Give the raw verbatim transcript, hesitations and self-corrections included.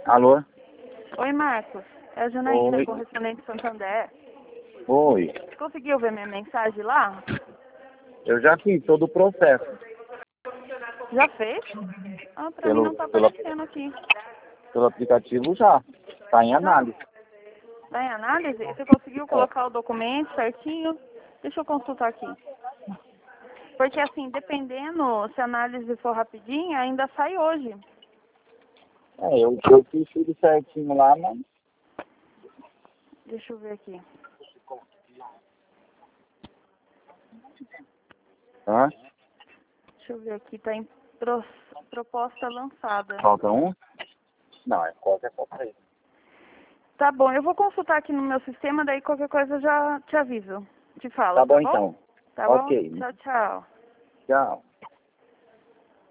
Alô? Oi, Marcos. É a Janaína, Oi. correspondente de Santander. Oi. Você conseguiu ver minha mensagem lá? Eu já fiz todo o processo. Já fez? Ah, pra mim Pelo, não tá pelo, aparecendo aqui. pelo aplicativo já. Está em Já? análise. Tá em análise? Você conseguiu É. colocar o documento certinho? Deixa eu consultar aqui. Porque assim, dependendo se a análise for rapidinha, ainda sai hoje. É, eu, eu fiz tudo certinho lá, mas... Deixa eu ver aqui. Hã? Deixa eu ver aqui, tá em pro- proposta lançada. Falta um? Não, é qualquer coisa aí. Tá bom, eu vou consultar aqui no meu sistema, daí qualquer coisa eu já te aviso. Te falo, Tá tá bom bom? então. Tá bom? Ok. Tchau, tchau. Tchau.